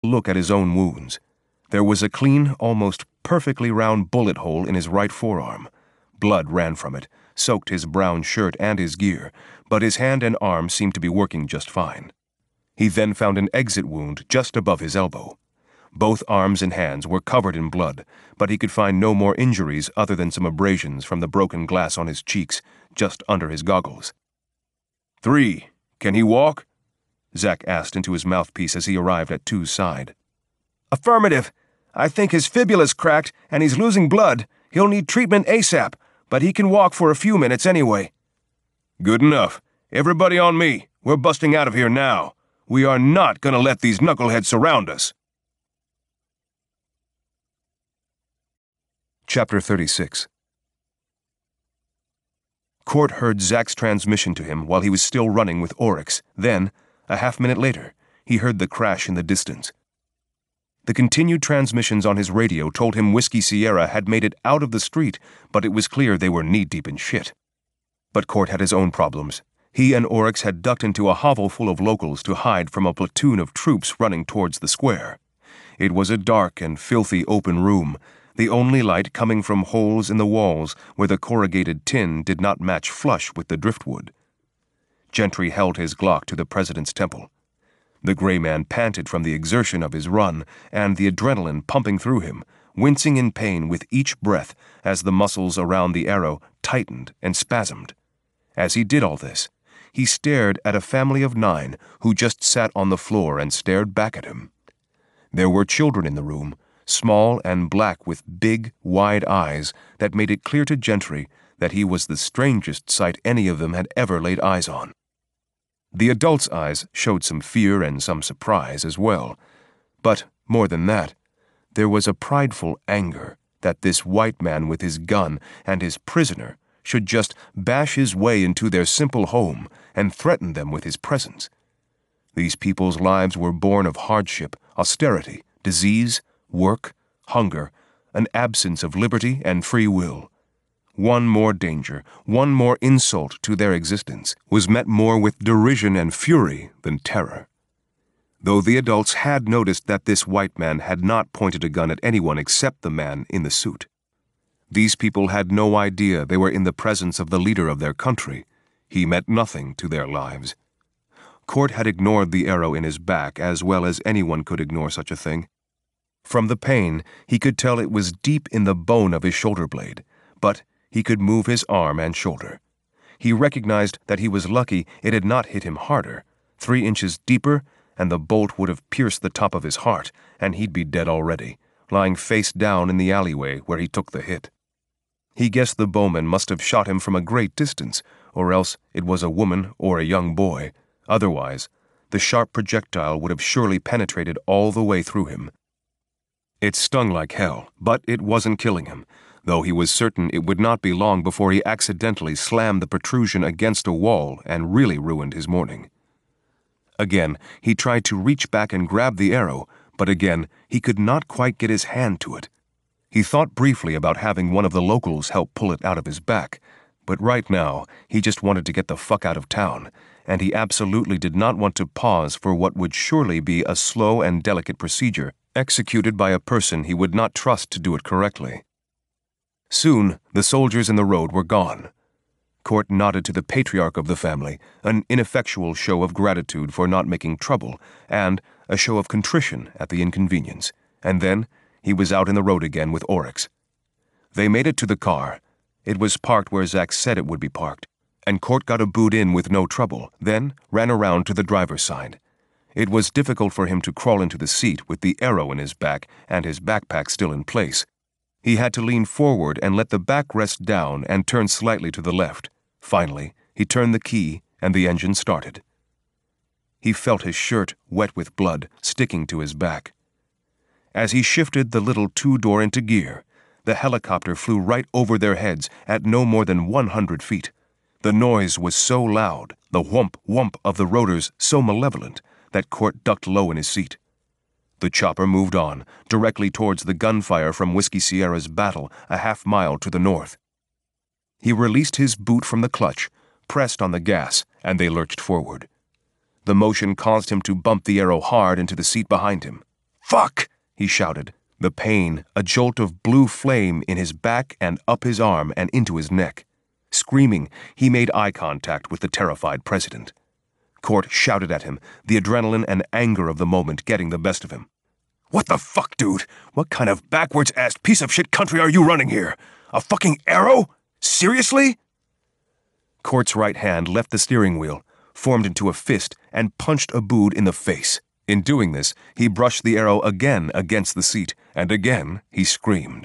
look at his own wounds. There was a clean, almost perfectly round bullet hole in his right forearm. Blood ran from it, soaked his brown shirt and his gear, but his hand and arm seemed to be working just fine. He then found an exit wound just above his elbow. Both arms and hands were covered in blood, but he could find no more injuries other than some abrasions from the broken glass on his cheeks, just under his goggles. 3. Can he walk? Zack asked into his mouthpiece as he arrived at 2's side. Affirmative. I think his fibula's cracked and he's losing blood. He'll need treatment ASAP, but he can walk for a few minutes anyway. Good enough. Everybody on me. We're busting out of here now. We are not going to let these knuckleheads surround us. Chapter 36. Court heard Zack's transmission to him while he was still running with Oryx. Then, a half-minute later, he heard the crash in the distance. The continued transmissions on his radio told him Whiskey Sierra had made it out of the street, but it was clear they were knee-deep in shit. But Court had his own problems. He and Oryx had ducked into a hovel full of locals to hide from a platoon of troops running towards the square. It was a dark and filthy open room, the only light coming from holes in the walls where the corrugated tin did not match flush with the driftwood. Gentry held his Glock to the president's temple. The gray man panted from the exertion of his run and the adrenaline pumping through him, wincing in pain with each breath as the muscles around the arrow tightened and spasmed. As he did all this, he stared at a family of 9 who just sat on the floor and stared back at him. There were children in the room, small and black with big, wide eyes that made it clear to Gentry that he was the strangest sight any of them had ever laid eyes on. The adults' eyes showed some fear and some surprise as well, but more than that, there was a prideful anger that this white man with his gun and his prisoner should just bash his way into their simple home and threaten them with his presence. These people's lives were born of hardship, austerity, disease, work, hunger, an absence of liberty and free will. One more danger, one more insult to their existence was met more with derision and fury than terror. Though the adults had noticed that this white man had not pointed a gun at anyone except the man in the suit. These people had no idea they were in the presence of the leader of their country. He meant nothing to their lives. Court had ignored the arrow in his back as well as anyone could ignore such a thing. From the pain, he could tell it was deep in the bone of his shoulder blade, but he could move his arm and shoulder. He recognized that he was lucky it had not hit him harder, 3 inches deeper, and the bolt would have pierced the top of his heart, and he'd be dead already, lying face down in the alleyway where he took the hit. He guessed the bowman must have shot him from a great distance, or else it was a woman or a young boy. Otherwise, the sharp projectile would have surely penetrated all the way through him. It stung like hell, but it wasn't killing him, though he was certain it would not be long before he accidentally slammed the protrusion against a wall and really ruined his morning. Again, he tried to reach back and grab the arrow, but again, he could not quite get his hand to it. He thought briefly about having one of the locals help pull it out of his back, but right now, he just wanted to get the fuck out of town, and he absolutely did not want to pause for what would surely be a slow and delicate procedure executed by a person he would not trust to do it correctly. Soon, the soldiers in the road were gone. Court nodded to the patriarch of the family, an ineffectual show of gratitude for not making trouble, and a show of contrition at the inconvenience, and then he was out in the road again with Oryx. They made it to the car. It was parked where Zack said it would be parked, and Court got a boot in with no trouble, then ran around to the driver's side. It was difficult for him to crawl into the seat with the arrow in his back and his backpack still in place. He had to lean forward and let the backrest down and turn slightly to the left. Finally, he turned the key and the engine started. He felt his shirt, wet with blood, sticking to his back. As he shifted the little 2-door into gear, the helicopter flew right over their heads at no more than 100 feet. The noise was so loud, the whump-whump of the rotors so malevolent, that Court ducked low in his seat. The chopper moved on, directly towards the gunfire from Whiskey Sierra's battle a half-mile to the north. He released his boot from the clutch, pressed on the gas, and they lurched forward. The motion caused him to bump the arrow hard into the seat behind him. Fuck! He shouted. The pain, a jolt of blue flame in his back and up his arm and into his neck. Screaming, he made eye contact with the terrified president. Court shouted at him, the adrenaline and anger of the moment getting the best of him. What the fuck, dude? What kind of backwards-ass piece of shit country are you running here? A fucking arrow? Seriously? Court's right hand left the steering wheel, formed into a fist, and punched Abood in the face. In doing this, he brushed the arrow again against the seat, and again he screamed.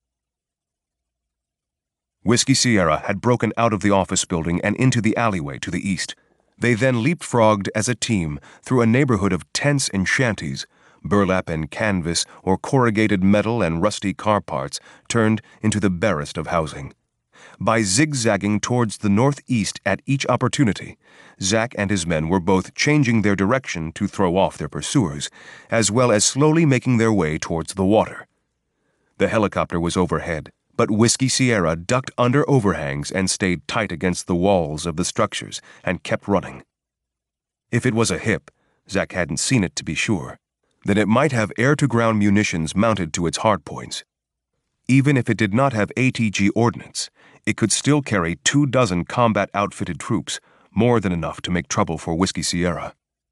Whiskey Sierra had broken out of the office building and into the alleyway to the east. They then leapfrogged as a team through a neighborhood of tents and shanties, burlap and canvas or corrugated metal and rusty car parts turned into the barest of housing. By zigzagging towards the northeast at each opportunity, Zack and his men were both changing their direction to throw off their pursuers, as well as slowly making their way towards the water. The helicopter was overhead, but Whiskey Sierra ducked under overhangs and stayed tight against the walls of the structures and kept running. If it was a hip, Zack hadn't seen it to be sure, then it might have air-to-ground munitions mounted to its hardpoints. Even if it did not have ATG ordnance, it could still carry 24 combat-outfitted troops, more than enough to make trouble for Whiskey Sierra.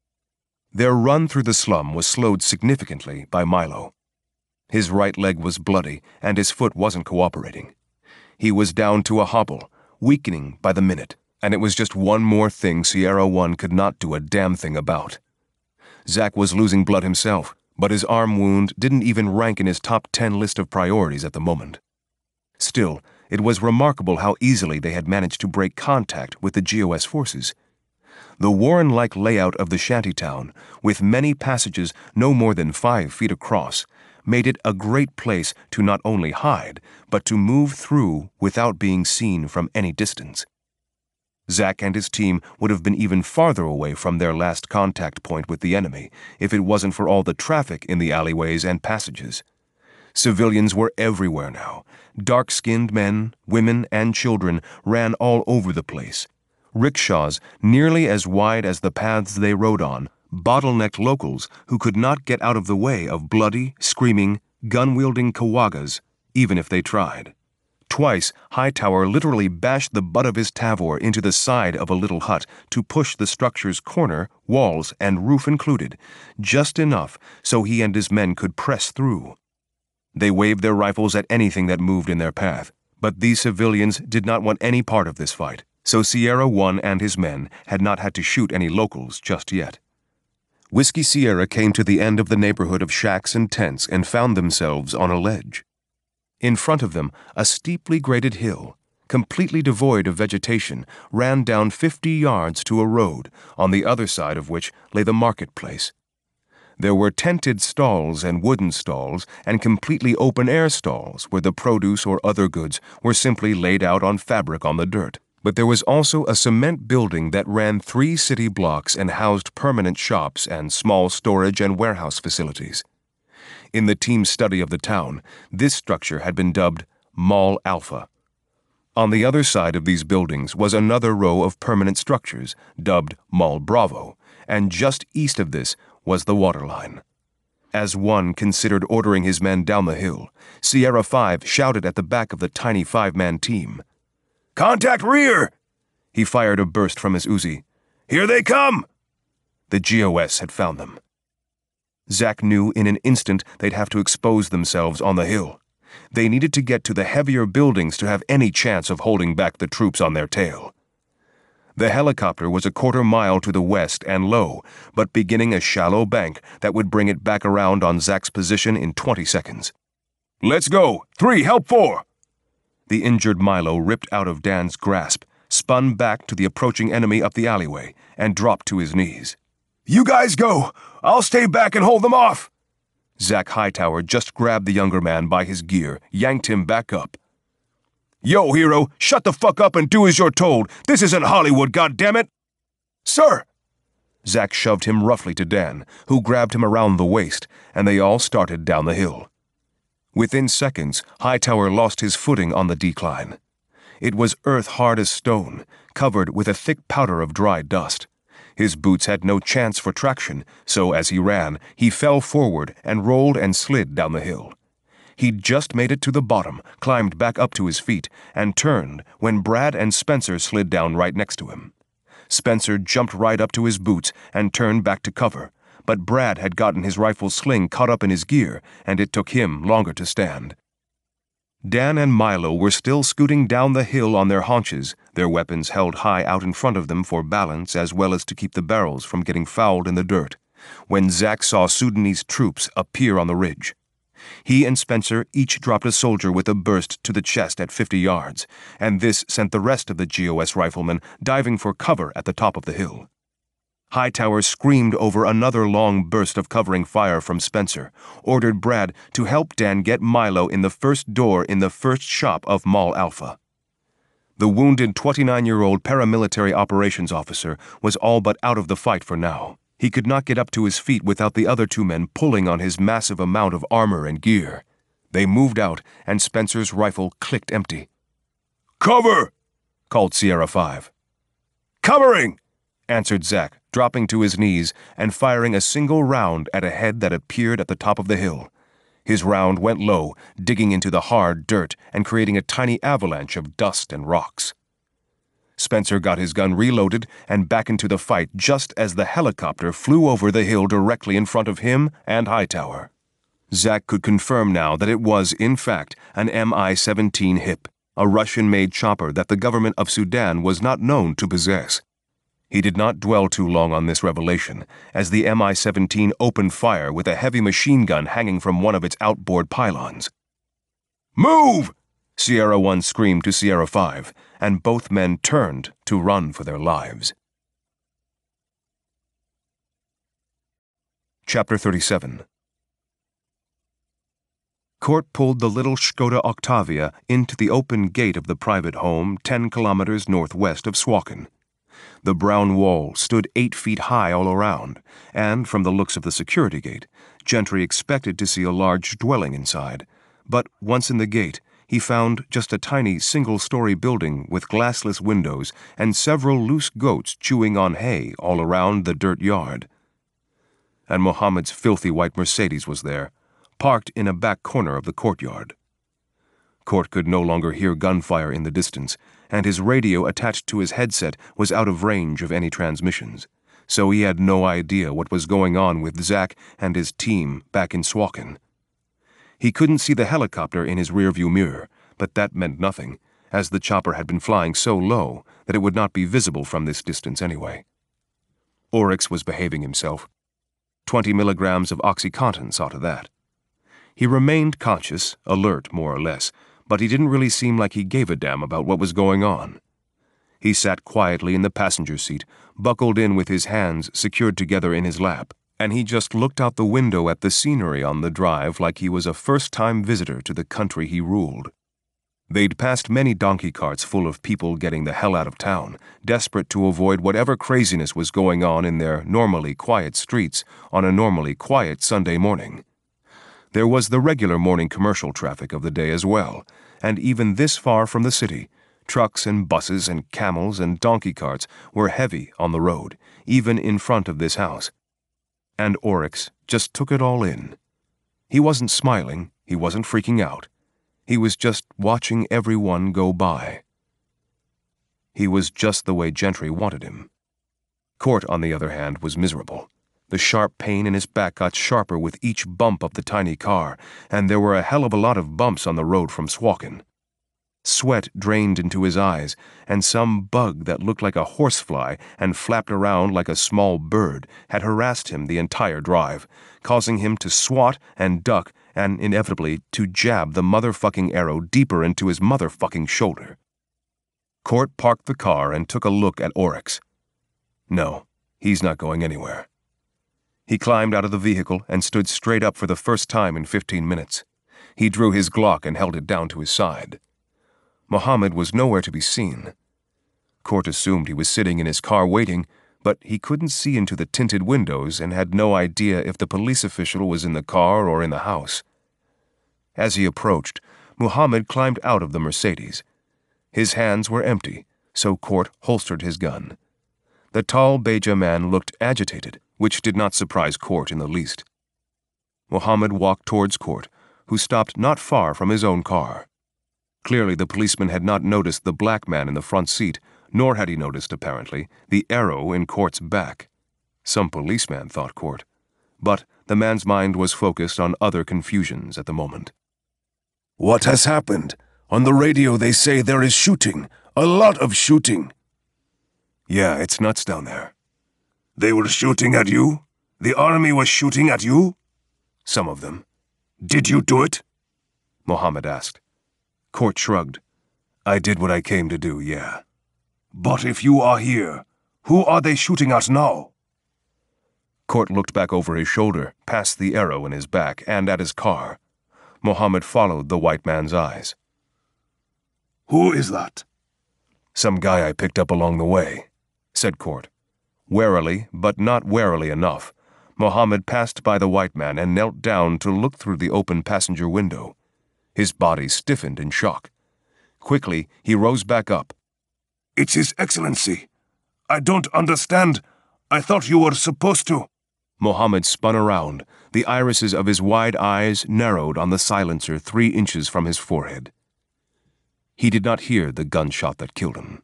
Their run through the slum was slowed significantly by Milo. His right leg was bloody, and his foot wasn't cooperating. He was down to a hobble, weakening by the minute, and it was just one more thing Sierra One could not do a damn thing about. Zack was losing blood himself, but his arm wound didn't even rank in his top 10 list of priorities at the moment. Still, it was remarkable how easily they had managed to break contact with the GOS forces. The Warren-like layout of the shantytown, with many passages no more than 5 feet across, made it a great place to not only hide, but to move through without being seen from any distance. Zack and his team would have been even farther away from their last contact point with the enemy if it wasn't for all the traffic in the alleyways and passages. Civilians were everywhere now. Dark-skinned men, women, and children ran all over the place. Rickshaws, nearly as wide as the paths they rode on, bottlenecked locals who could not get out of the way of bloody, screaming, gun-wielding Kawagas, even if they tried. Twice, Hightower literally bashed the butt of his Tavor into the side of a little hut to push the structure's corner, walls, and roof included, just enough so he and his men could press through. They waved their rifles at anything that moved in their path, but these civilians did not want any part of this fight, so Sierra One and his men had not had to shoot any locals just yet. Whiskey Sierra came to the end of the neighborhood of shacks and tents and found themselves on a ledge. In front of them, a steeply graded hill, completely devoid of vegetation, ran down 50 yards to a road, on the other side of which lay the marketplace. There were tented stalls and wooden stalls and completely open-air stalls where the produce or other goods were simply laid out on fabric on the dirt. But there was also a cement building that ran 3 city blocks and housed permanent shops and small storage and warehouse facilities. In the team's study of the town, this structure had been dubbed Mall Alpha. On the other side of these buildings was another row of permanent structures, dubbed Mall Bravo, and just east of this was the waterline. As one considered ordering his men down the hill, Sierra 5 shouted at the back of the tiny 5-man team. "Contact rear!" He fired a burst from his Uzi. "Here they come!" The GOS had found them. Zack knew in an instant they'd have to expose themselves on the hill. They needed to get to the heavier buildings to have any chance of holding back the troops on their tail. The helicopter was a quarter-mile to the west and low, but beginning a shallow bank that would bring it back around on Zack's position in 20 seconds. "Let's go! 3, help 4!" The injured Milo ripped out of Dan's grasp, spun back to the approaching enemy up the alleyway, and dropped to his knees. "You guys go! I'll stay back and hold them off!" Zack Hightower just grabbed the younger man by his gear, yanked him back up. "Yo, hero, shut the fuck up and do as you're told. This isn't Hollywood, goddammit!" "Sir!" Zack shoved him roughly to Dan, who grabbed him around the waist, and they all started down the hill. Within seconds, Hightower lost his footing on the decline. It was earth hard as stone, covered with a thick powder of dry dust. His boots had no chance for traction, so as he ran, he fell forward and rolled and slid down the hill. He'd just made it to the bottom, climbed back up to his feet, and turned when Brad and Spencer slid down right next to him. Spencer jumped right up to his boots and turned back to cover, but Brad had gotten his rifle sling caught up in his gear, and it took him longer to stand. Dan and Milo were still scooting down the hill on their haunches, their weapons held high out in front of them for balance as well as to keep the barrels from getting fouled in the dirt, when Zack saw Sudanese troops appear on the ridge. He and Spencer each dropped a soldier with a burst to the chest at 50 yards, and this sent the rest of the GOS riflemen diving for cover at the top of the hill. Hightower screamed over another long burst of covering fire from Spencer, ordered Brad to help Dan get Milo in the first door in the first shop of Mall Alpha. The wounded 29-year-old paramilitary operations officer was all but out of the fight for now. He could not get up to his feet without the other two men pulling on his massive amount of armor and gear. They moved out, and Spencer's rifle clicked empty. "Cover!" called Sierra 5. "Covering!" answered Zack, dropping to his knees and firing a single round at a head that appeared at the top of the hill. His round went low, digging into the hard dirt and creating a tiny avalanche of dust and rocks. Spencer got his gun reloaded and back into the fight just as the helicopter flew over the hill directly in front of him and Hightower. Zack could confirm now that it was, in fact, an Mi-17 HIP, a Russian-made chopper that the government of Sudan was not known to possess. He did not dwell too long on this revelation, as the Mi-17 opened fire with a heavy machine gun hanging from one of its outboard pylons. "Move!" Sierra 1 screamed to Sierra 5, and both men turned to run for their lives. Chapter 37. Court pulled the little Škoda Octavia into the open gate of the private home 10 kilometers northwest of Suakin. The brown wall stood 8 feet high all around, and from the looks of the security gate, Gentry expected to see a large dwelling inside. But once in the gate, he found just a tiny single-story building with glassless windows and several loose goats chewing on hay all around the dirt yard. And Mohammed's filthy white Mercedes was there, parked in a back corner of the courtyard. Court could no longer hear gunfire in the distance, and his radio attached to his headset was out of range of any transmissions, so he had no idea what was going on with Zack and his team back in Suakin. He couldn't see the helicopter in his rearview mirror, but that meant nothing, as the chopper had been flying so low that it would not be visible from this distance anyway. Oryx was behaving himself. 20 milligrams of OxyContin saw to that. He remained conscious, alert more or less, but he didn't really seem like he gave a damn about what was going on. He sat quietly in the passenger seat, buckled in with his hands secured together in his lap, and he just looked out the window at the scenery on the drive like he was a first-time visitor to the country he ruled. They'd passed many donkey carts full of people getting the hell out of town, desperate to avoid whatever craziness was going on in their normally quiet streets on a normally quiet Sunday morning. There was the regular morning commercial traffic of the day as well, and even this far from the city, trucks and buses and camels and donkey carts were heavy on the road, even in front of this house. And Oryx just took it all in. He wasn't smiling, he wasn't freaking out. He was just watching everyone go by. He was just the way Gentry wanted him. Court, on the other hand, was miserable. The sharp pain in his back got sharper with each bump of the tiny car, and there were a hell of a lot of bumps on the road from Suakin. Sweat drained into his eyes, and some bug that looked like a horsefly and flapped around like a small bird had harassed him the entire drive, causing him to swat and duck and inevitably to jab the motherfucking arrow deeper into his motherfucking shoulder. Court parked the car and took a look at Oryx. No, he's not going anywhere. He climbed out of the vehicle and stood straight up for the first time in 15 minutes. He drew his Glock and held it down to his side. Mohammed was nowhere to be seen. Court assumed he was sitting in his car waiting, but he couldn't see into the tinted windows and had no idea if the police official was in the car or in the house. As he approached, Mohammed climbed out of the Mercedes. His hands were empty, so Court holstered his gun. The tall Beja man looked agitated, which did not surprise Court in the least. Mohammed walked towards Court, who stopped not far from his own car. Clearly the policeman had not noticed the black man in the front seat, nor had he noticed, apparently, the arrow in Court's back. Some policeman, thought Court. But the man's mind was focused on other confusions at the moment. "What has happened? On the radio they say there is shooting. A lot of shooting." "Yeah, it's nuts down there." "They were shooting at you? The army was shooting at you?" "Some of them." "Did you do it?" Mohammed asked. Court shrugged. "I did what I came to do, yeah." "But if you are here, who are they shooting at now?" Court looked back over his shoulder, past the arrow in his back, and at his car. Mohammed followed the white man's eyes. "Who is that?" "Some guy I picked up along the way," said Court. Warily, but not warily enough, Mohammed passed by the white man and knelt down to look through the open passenger window. His body stiffened in shock. Quickly, he rose back up. "It's His Excellency. I don't understand. I thought you were supposed to." Mohammed spun around. The irises of his wide eyes narrowed on the silencer 3 inches from his forehead. He did not hear the gunshot that killed him.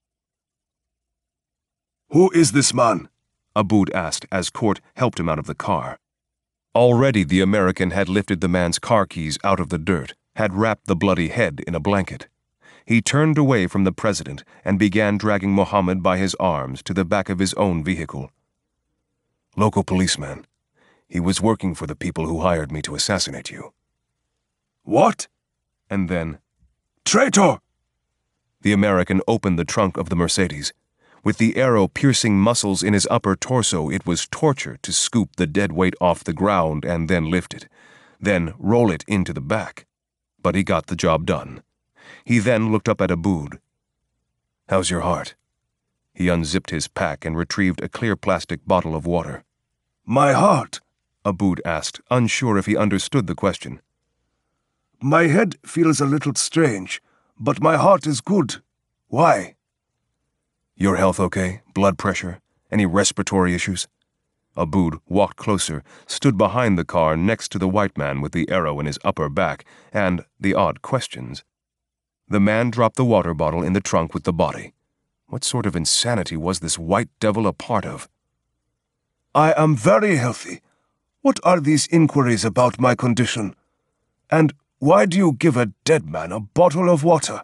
"Who is this man?" Aboud asked as Court helped him out of the car. Already the American had lifted the man's car keys out of the dirt, had wrapped the bloody head in a blanket. He turned away from the president and began dragging Mohammed by his arms to the back of his own vehicle. "Local policeman. He was working for the people who hired me to assassinate you." "What?" And then, "Traitor!" The American opened the trunk of the Mercedes. With the arrow piercing muscles in his upper torso, it was torture to scoop the dead weight off the ground and then lift it, then roll it into the back. But he got the job done. He then looked up at Aboud. "How's your heart?" He unzipped his pack and retrieved a clear plastic bottle of water. "My heart?" Aboud asked, unsure if he understood the question. "My head feels a little strange, but my heart is good. Why?" "Your health okay? Blood pressure? Any respiratory issues?" Aboud walked closer, stood behind the car next to the white man with the arrow in his upper back, and the odd questions. The man dropped the water bottle in the trunk with the body. What sort of insanity was this white devil a part of? "I am very healthy. What are these inquiries about my condition? And why do you give a dead man a bottle of water?"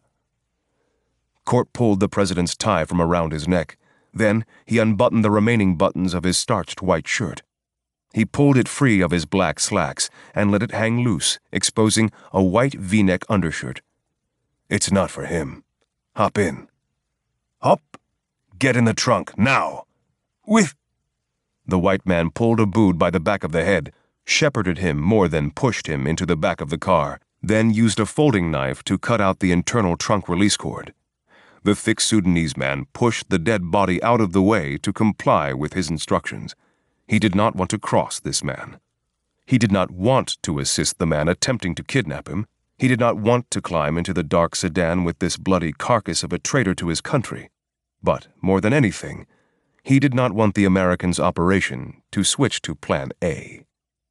Court pulled the president's tie from around his neck. Then he unbuttoned the remaining buttons of his starched white shirt. He pulled it free of his black slacks and let it hang loose, exposing a white V-neck undershirt. "It's not for him. Hop in." "Hop?" "Get in the trunk, now." "With—" The white man pulled Aboud by the back of the head, shepherded him more than pushed him into the back of the car, then used a folding knife to cut out the internal trunk release cord. The thick Sudanese man pushed the dead body out of the way to comply with his instructions. He did not want to cross this man. He did not want to assist the man attempting to kidnap him. He did not want to climb into the dark sedan with this bloody carcass of a traitor to his country. But, more than anything, he did not want the Americans' operation to switch to Plan A.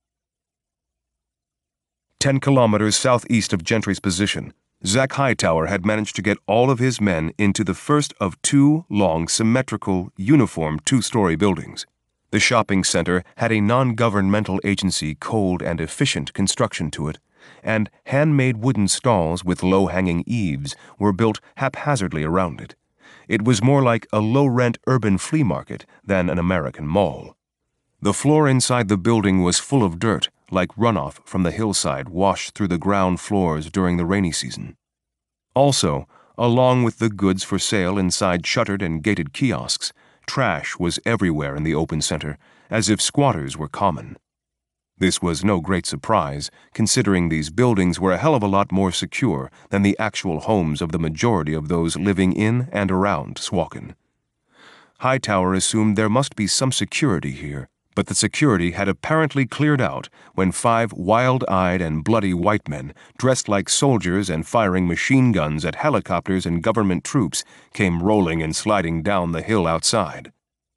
10 kilometers southeast of Gentry's position, Zach Hightower had managed to get all of his men into the first of 2 long, symmetrical, uniform 2-story buildings. The shopping center had a non-governmental agency cold and efficient construction to it, and handmade wooden stalls with low-hanging eaves were built haphazardly around it. It was more like a low-rent urban flea market than an American mall. The floor inside the building was full of dirt, like runoff from the hillside washed through the ground floors during the rainy season. Also, along with the goods for sale inside shuttered and gated kiosks, trash was everywhere in the open center, as if squatters were common. This was no great surprise, considering these buildings were a hell of a lot more secure than the actual homes of the majority of those living in and around Swakin. Hightower assumed there must be some security here, but the security had apparently cleared out when 5 wild-eyed and bloody white men, dressed like soldiers and firing machine guns at helicopters and government troops, came rolling and sliding down the hill outside.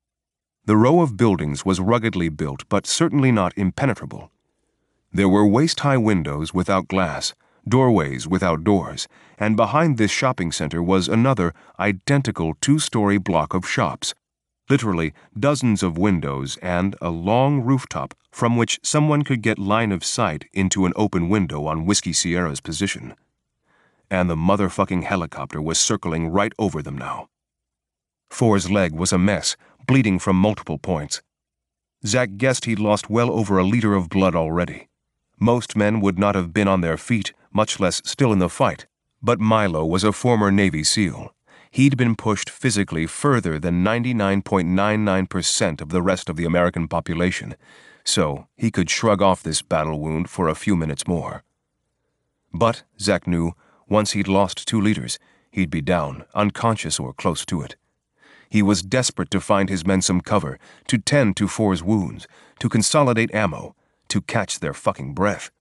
The row of buildings was ruggedly built, but certainly not impenetrable. There were waist-high windows without glass, doorways without doors, and behind this shopping center was another identical two-story block of shops, literally dozens of windows and a long rooftop from which someone could get line of sight into an open window on Whiskey Sierra's position. And the motherfucking helicopter was circling right over them now. Four's leg was a mess, bleeding from multiple points. Zack guessed he'd lost well over a liter of blood already. Most men would not have been on their feet, much less still in the fight, but Milo was a former Navy SEAL. He'd been pushed physically further than 99.99% of the rest of the American population, so he could shrug off this battle wound for a few minutes more. But, Zack knew, once he'd lost 2 liters, he'd be down, unconscious or close to it. He was desperate to find his men some cover, to tend to Four's wounds, to consolidate ammo, to catch their fucking breath.